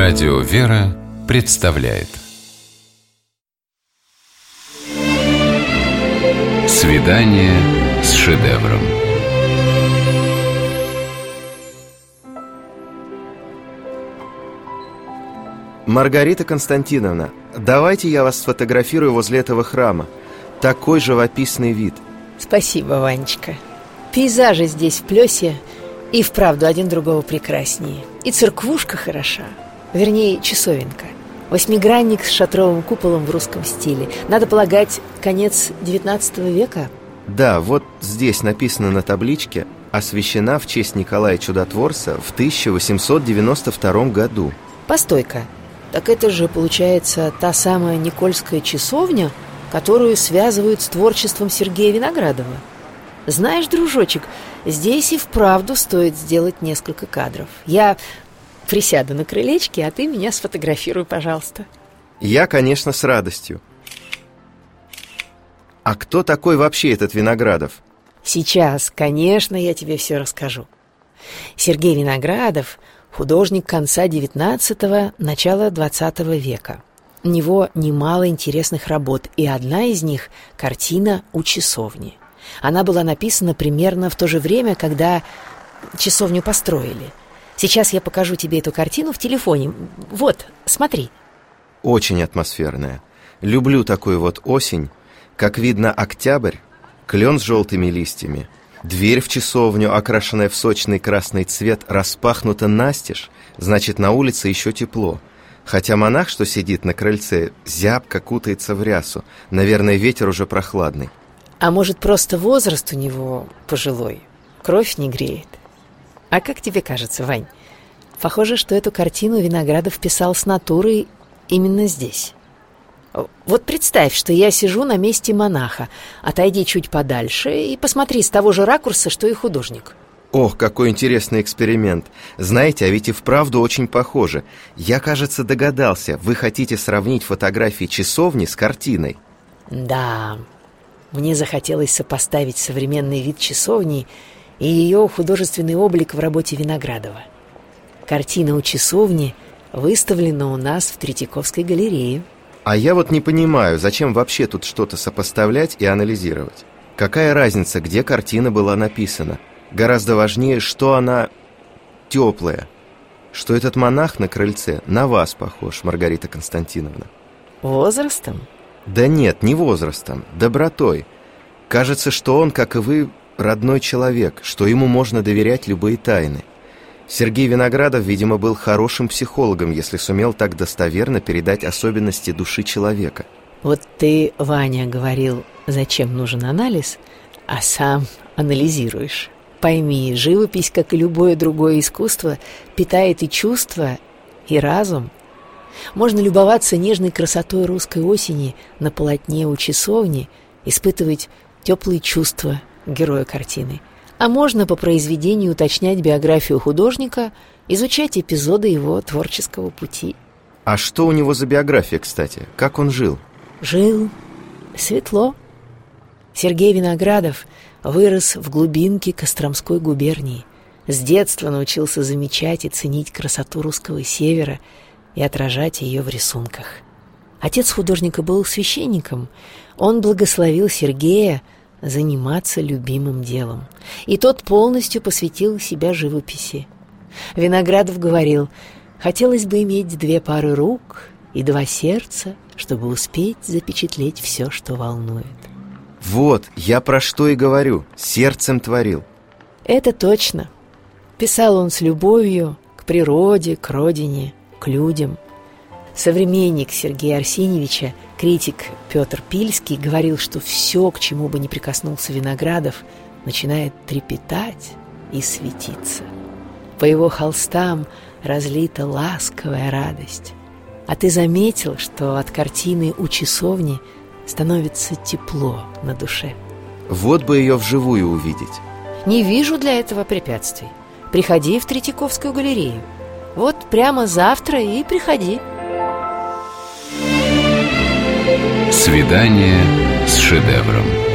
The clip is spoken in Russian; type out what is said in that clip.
Радио «Вера» представляет «Свидание с шедевром». Маргарита Константиновна, давайте я вас сфотографирую возле этого храма. Такой живописный вид. Спасибо, Ванечка. Пейзажи здесь в Плёсе и вправду один другого прекраснее. И церквушка хороша, вернее, часовенка. Восьмигранник с шатровым куполом в русском стиле. Надо полагать, конец XIX века. Да, вот здесь написано на табличке: освящена в честь Николая Чудотворца в 1892 году. Постой-ка, так это же, получается, та самая Никольская часовня, которую связывают с творчеством Сергея Виноградова. Знаешь, дружочек, здесь и вправду стоит сделать несколько кадров. Я присяду на крылечке, а ты меня сфотографируй, пожалуйста. Я, конечно, с радостью. А кто такой вообще этот Виноградов? Сейчас, конечно, я тебе все расскажу. Сергей Виноградов – художник конца XIX – начала XX века. У него немало интересных работ, и одна из них – картина «У часовни». Она была написана примерно в то же время, когда часовню построили. Сейчас я покажу тебе эту картину в телефоне. Вот, смотри. Очень атмосферная. Люблю такую вот осень. Как видно, октябрь, клен с желтыми листьями. Дверь в часовню, окрашенная в сочный красный цвет, распахнута настежь. Значит, на улице еще тепло. Хотя монах, что сидит на крыльце, зябко кутается в рясу. Наверное, ветер уже прохладный. А может, просто возраст у него пожилой, кровь не греет? А как тебе кажется, Вань? Похоже, что эту картину Виноградов писал с натурой именно здесь. Вот представь, что я сижу на месте монаха. Отойди чуть подальше и посмотри с того же ракурса, что и художник. Ох, какой интересный эксперимент. Знаете, а ведь и вправду очень похоже. Я, кажется, догадался. Вы хотите сравнить фотографии часовни с картиной? Да, мне захотелось сопоставить современный вид часовни и ее художественный облик в работе Виноградова. Картина «У часовни» выставлена у нас в Третьяковской галерее. А я вот не понимаю, зачем вообще тут что-то сопоставлять и анализировать? Какая разница, где картина была написана? Гораздо важнее, что она теплая. Что этот монах на крыльце на вас похож, Маргарита Константиновна. Возрастом? Да нет, не возрастом, добротой. Кажется, что он, как и вы, родной человек, что ему можно доверять любые тайны. Сергей Виноградов, видимо, был хорошим психологом, если сумел так достоверно передать особенности души человека. Вот ты, Ваня, говорил, зачем нужен анализ, а сам анализируешь. Пойми, живопись, как и любое другое искусство, питает и чувства, и разум. Можно любоваться нежной красотой русской осени на полотне «У часовни», испытывать теплые чувства героя картины. А можно по произведению уточнять биографию художника, изучать эпизоды его творческого пути. А что у него за биография, кстати? Как он жил? Жил светло. Сергей Виноградов вырос в глубинке Костромской губернии. С детства научился замечать и ценить красоту русского севера и отражать ее в рисунках. Отец художника был священником. Он благословил Сергея заниматься любимым делом. И тот полностью посвятил себя живописи. Виноградов говорил: хотелось бы иметь 2 пары рук и 2 сердца, чтобы успеть запечатлеть все, что волнует. Вот, я про что и говорю. Сердцем творил. Это точно. Писал он с любовью к природе, к родине, к людям. Современник Сергея Арсеньевича, критик Петр Пильский, говорил, что все, к чему бы ни прикоснулся Виноградов, начинает трепетать и светиться. По его холстам разлита ласковая радость. А ты заметил, что от картины «У часовни» становится тепло на душе? Вот бы ее вживую увидеть. Не вижу для этого препятствий. Приходи в Третьяковскую галерею. Вот прямо завтра и приходи. «Свидание с шедевром».